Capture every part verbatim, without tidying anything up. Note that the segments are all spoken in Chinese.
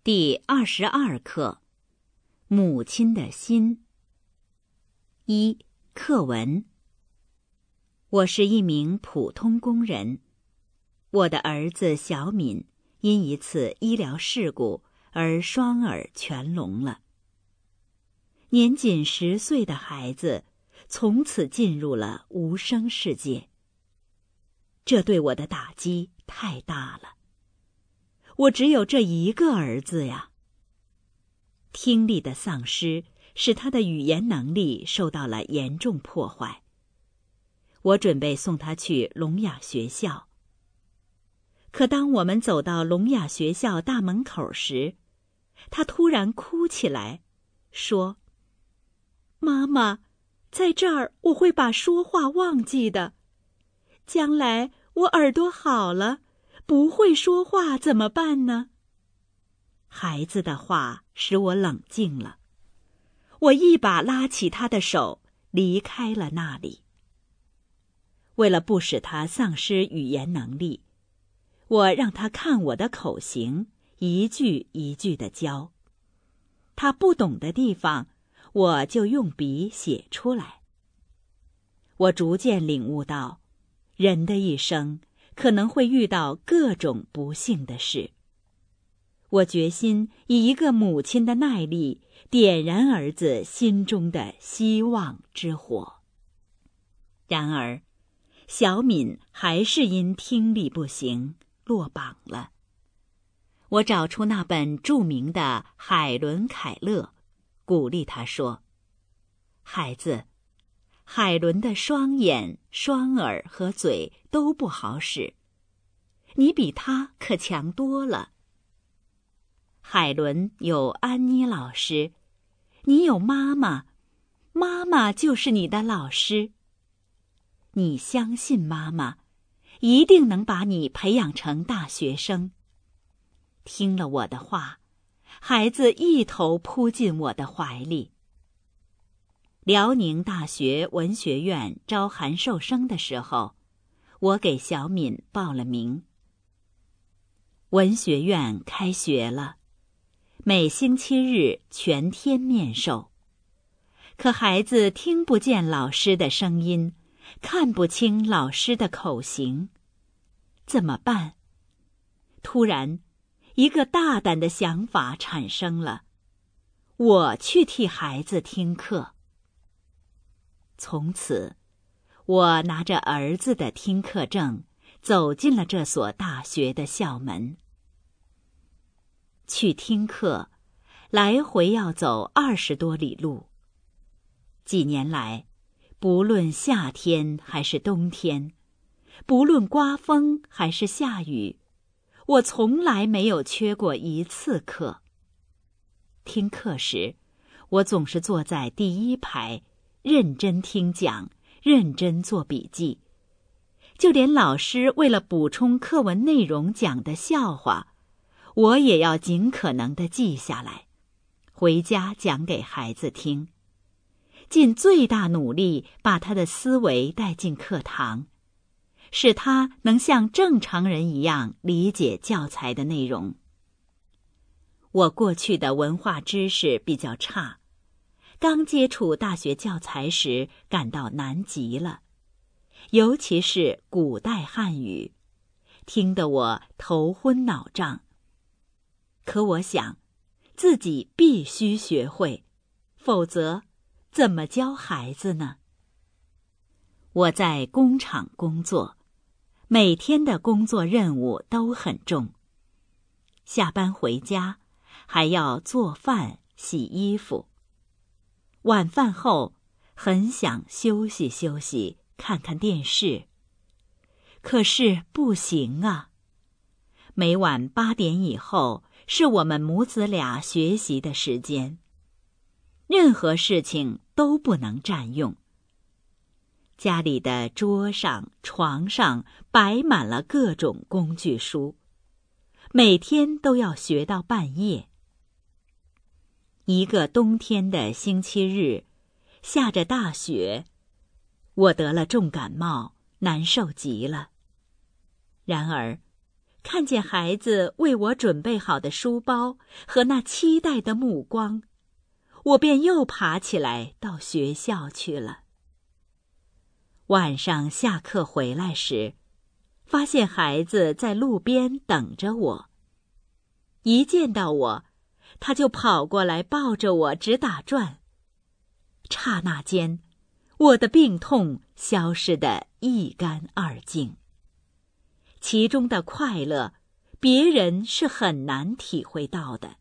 第二十二课，母亲的心。一、课文。我是一名普通工人，我的儿子小敏因一次医疗事故而双耳全聋了。年仅十岁的孩子从此进入了无声世界，这对我的打击太大了。我只有这一个儿子呀。听力的丧失使他的语言能力受到了严重破坏。我准备送他去聋哑学校。可当我们走到聋哑学校大门口时，他突然哭起来，说：“妈妈，在这儿我会把说话忘记的。将来我耳朵好了，不会说话怎么办呢？”孩子的话使我冷静了，我一把拉起他的手，离开了那里。为了不使他丧失语言能力，我让他看我的口型，一句一句地教。他不懂的地方，我就用笔写出来。我逐渐领悟到，人的一生可能会遇到各种不幸的事。我决心以一个母亲的耐力，点燃儿子心中的希望之火。然而，小敏还是因听力不行落榜了。我找出那本著名的海伦·凯勒，鼓励他说：“孩子，海伦的双眼、双耳和嘴都不好使，你比他可强多了。海伦有安妮老师，你有妈妈，妈妈就是你的老师。你相信妈妈，一定能把你培养成大学生。”听了我的话，孩子一头扑进我的怀里。辽宁大学文学院招函授生的时候，我给小敏报了名。文学院开学了，每星期日全天面授。可孩子听不见老师的声音，看不清老师的口型，怎么办？突然，一个大胆的想法产生了，我去替孩子听课。从此，我拿着儿子的听课证，走进了这所大学的校门。去听课，来回要走二十多里路。几年来，不论夏天还是冬天，不论刮风还是下雨，我从来没有缺过一次课。听课时，我总是坐在第一排，认真听讲，认真做笔记。就连老师为了补充课文内容讲的笑话，我也要尽可能地记下来，回家讲给孩子听，尽最大努力把他的思维带进课堂，使他能像正常人一样理解教材的内容。我过去的文化知识比较差，刚接触大学教材时感到难极了，尤其是古代汉语，听得我头昏脑胀。可我想，自己必须学会，否则怎么教孩子呢？我在工厂工作，每天的工作任务都很重。下班回家，还要做饭、洗衣服。晚饭后，很想休息休息，看看电视。可是不行啊！每晚八点以后，是我们母子俩学习的时间，任何事情都不能占用。家里的桌上、床上摆满了各种工具书，每天都要学到半夜。一个冬天的星期日，下着大雪，我得了重感冒，难受极了。然而， 看见孩子为我准备好的书包和那期待的目光，我便又爬起来到学校去了。晚上下课回来时，发现孩子在路边等着我。一见到我，他就跑过来抱着我直打转。刹那间，我的病痛消失得一干二净。其中的快乐，别人是很难体会到的。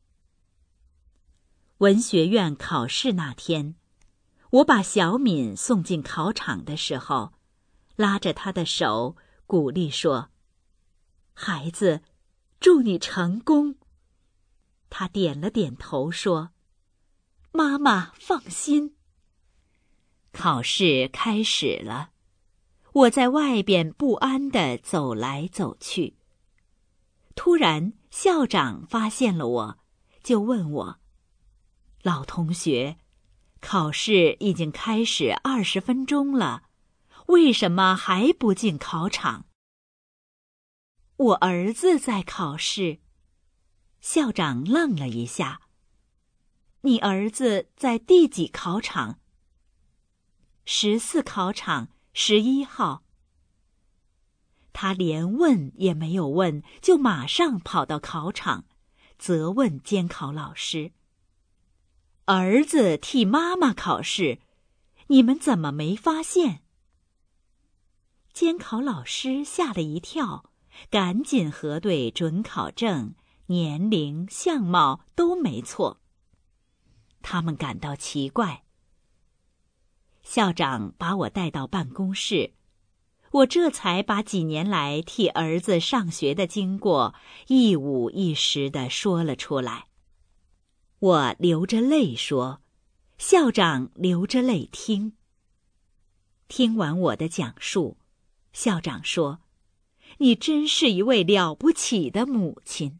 文学院考试那天，我把小敏送进考场的时候，拉着她的手，鼓励说：“孩子，祝你成功。”她点了点头说：“妈妈放心。”考试开始了，我在外边不安地走来走去。突然，校长发现了我，就问我：“老同学，考试已经开始二十分钟了，为什么还不进考场？”我儿子在考试。校长愣了一下：“你儿子在第几考场？”十四考场十一号。他连问也没有问，就马上跑到考场，责问监考老师：“儿子替妈妈考试，你们怎么没发现？”监考老师吓了一跳，赶紧核对准考证，年龄、相貌都没错。他们感到奇怪。校长把我带到办公室，我这才把几年来替儿子上学的经过一五一十地说了出来。我流着泪说，校长流着泪听。听完我的讲述，校长说：“你真是一位了不起的母亲。”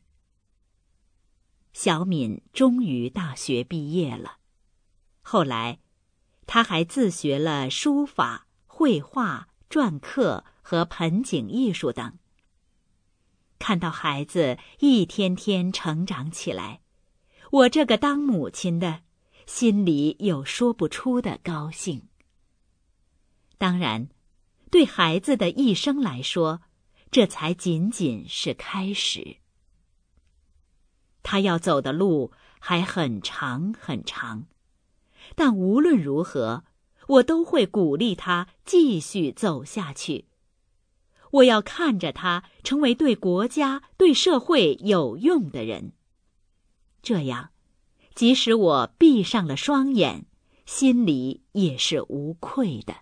小敏终于大学毕业了，后来她还自学了书法、绘画、篆刻和盆景艺术等。看到孩子一天天成长起来，我这个当母亲的心里有说不出的高兴。当然，对孩子的一生来说，这才仅仅是开始。他要走的路还很长很长，但无论如何，我都会鼓励他继续走下去。我要看着他成为对国家、对社会有用的人。这样，即使我闭上了双眼，心里也是无愧的。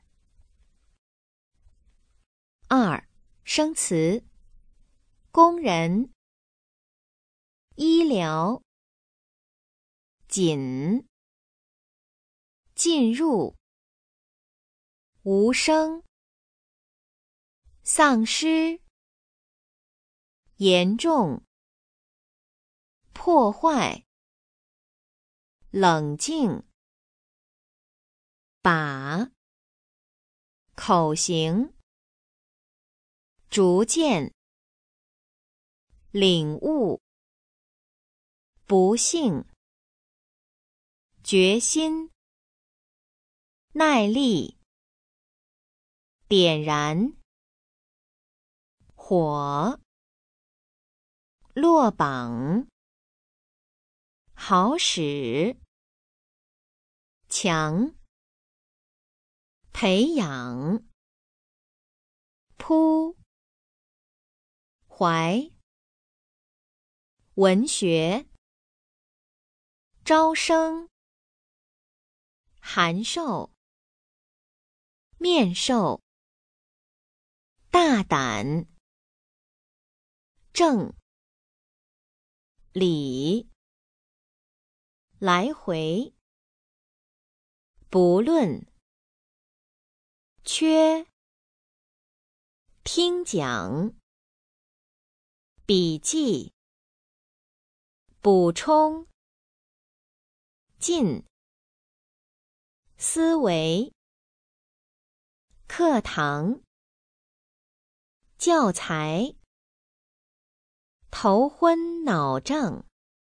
二、生词：工人、医疗、紧、进入、无声、丧失、严重、破坏、冷静、把、口型、逐渐、领悟、不幸、决心、耐力、点燃、火、落榜、好使、强、培养、铺、怀、文学、招生、函授、面授、大胆、正、理、来回、不论、缺、听讲、笔记、补充、进、思维、课堂、教材、 头昏脑胀。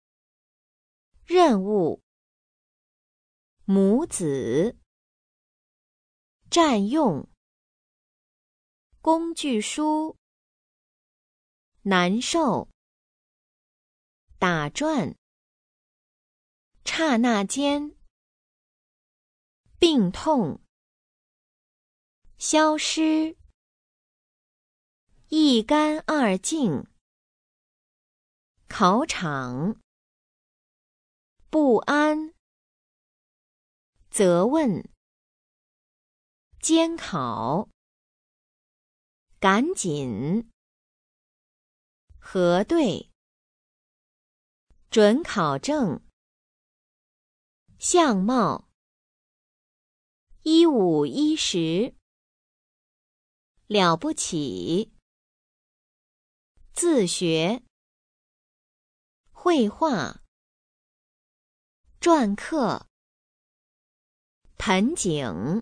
任务，母子。占用，工具书。难受，打转。刹那间，病痛。消失，一干二净。考场，不安。责问，监考。赶紧，核对。准考证。相貌，一五一十。了不起，自学。绘画，篆刻。盆景，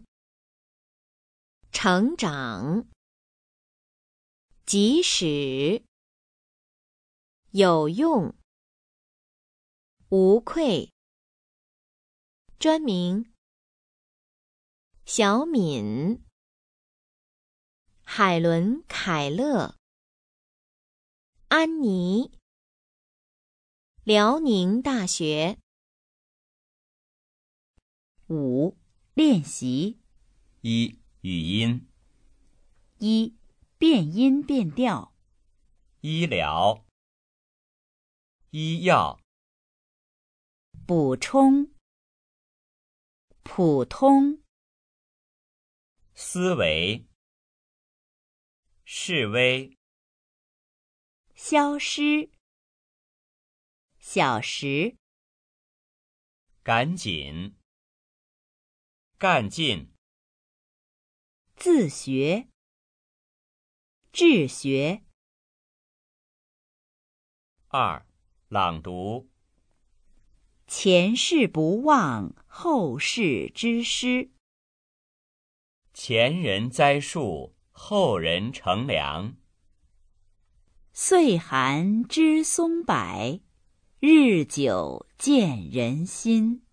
成长。即使，有用。无愧，专名。小敏，海伦·凯勒。安妮，辽宁大学。 五、练习。 一、语音。 一、变音变调。 医疗。医药。 补充。普通。 思维。示威。 消失。小时。 赶紧。干劲。 自学。治学。 二、朗读。 前事不忘，后事之师。 前人栽树，后人乘凉。 岁寒知松柏，日久见人心。